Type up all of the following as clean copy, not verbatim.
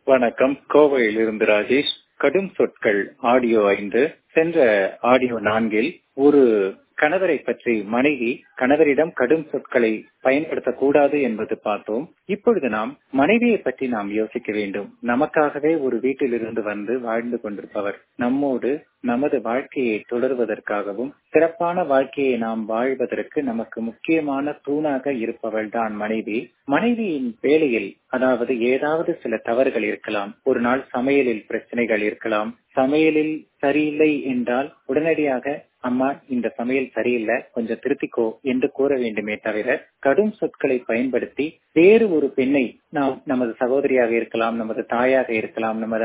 வணக்கம். கோவையிலிருந்து ராஜேஷ். கடும் சொற்கள் ஆடியோ 5. சென்ற ஆடியோ 4 ஒரு கணவரை பற்றி மனைவி கணவரிடம் கடும் சொற்களை பயன்படுத்தக்கூடாது என்பது பார்த்தோம். இப்பொழுது நாம் மனைவியை பற்றி நாம் யோசிக்க வேண்டும். நமக்காகவே ஒரு வீட்டிலிருந்து வந்து வாழ்ந்து கொண்டிருப்பவர், நம்மோடு நமது வாழ்க்கையை தொடர்வதற்காகவும் சிறப்பான வாழ்க்கையை நாம் வாழ்வதற்கு நமக்கு முக்கியமான தூணாக இருப்பவள் தான் மனைவி. மனைவியின் வேலையில் அதாவது ஏதாவது சில தவறுகள் இருக்கலாம். ஒரு நாள் சமையலில் பிரச்சனைகள் இருக்கலாம். சமையலில் சரியில்லை என்றால் உடனடியாக அம்மா இந்த சமையல் சரியில்லை, கொஞ்சம் திருத்திக்கோ என்று கூற வேண்டுமே தவிர கடும் சொற்களை பயன்படுத்தி வேறு ஒரு பெண்ணை, நாம் நமது சகோதரியாக இருக்கலாம், நமது தாயாக இருக்கலாம், நமது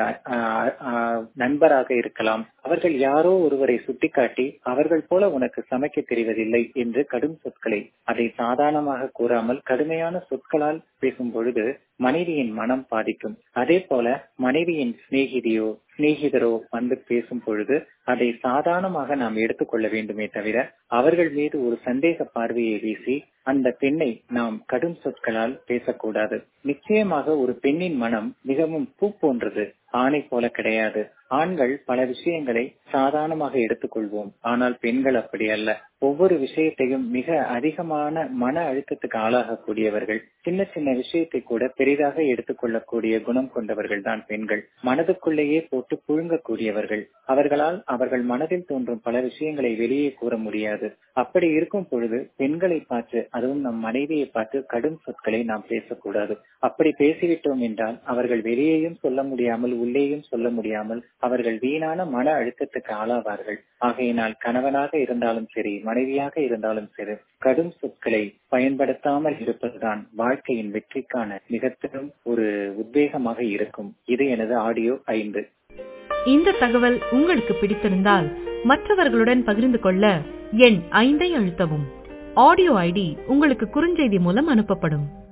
நண்பராக இருக்கலாம், அவர்கள் யாரோ ஒருவரை சுட்டிக்காட்டி அவர்கள் போல உனக்கு சமைக்க தெரிவதில்லை என்று கடும் சொற்களை அதை சாதாரணமாக கூறாமல் கடுமையான சொற்களால் பேசும் பொழுது மனைவியின் மனம் பாதிக்கும். அதே போல மனைவியின் சிநேகிதரோ வந்து பேசும் பொழுது அதை சாதாரணமாக நாம் எடுத்துக்கொள்ள வேண்டுமே தவிர அவர்கள் மீது ஒரு சந்தேக பார்வையை வீசி அந்த பெண்ணை நாம் கடும் சொற்களால் பேசக்கூடாது. நிச்சயமாக ஒரு பெண்ணின் மனம் மிகவும் பூ போன்றது, ஆணை போல கிடையாது. ஆண்கள் பல விஷயங்களை சாதாரணமாக எடுத்துக்கொள்வோம், ஆனால் பெண்கள் அப்படி அல்ல. ஒவ்வொரு விஷயத்தையும் மிக அதிகமான மன அழுத்தத்துக்கு ஆளாகக்கூடியவர்கள். சின்ன சின்ன விஷயத்தை கூட பெரிதாக எடுத்துக்கொள்ளக்கூடிய குணம் கொண்டவர்கள் தான் பெண்கள். மனதுக்குள்ளேயே போட்டு புழுங்கக்கூடியவர்கள். அவர்களால் அவர்கள் மனதில் தோன்றும் பல விஷயங்களை வெளியே கூற முடியாது. அப்படி இருக்கும் பொழுது பெண்களை பார்த்து, அதுவும் நம் மனைவியை பார்த்து கடும் சொற்களை நாம் பேசக்கூடாது. அப்படி பேசிவிட்டோம் என்றால் அவர்கள் வெளியேயும் சொல்ல முடியாமல் உள்ளேயும் சொல்ல முடியாமல் அவர்கள் வீணான மன அழுத்தத்துக்கு ஆளாவார்கள். ஆகையினால் கணவனாக இருந்தாலும் சரி, மனைவியாக இருந்தாலும் சரி, கடும் சொற்களை பயன்படுத்தாமல் இருப்பதுதான் வாழ்க்கையின் வெற்றிக்கான மிகப்பெரும் ஒரு உத்வேகமாக இருக்கும். இது எனது ஆடியோ 5. இந்த தகவல் உங்களுக்கு பிடித்திருந்தால் மற்றவர்களுடன் பகிர்ந்து கொள்ள எண் 5 அழுத்தவும். ஆடியோ ஐடி உங்களுக்கு குறுஞ்செய்தி மூலம் அனுப்பப்படும்.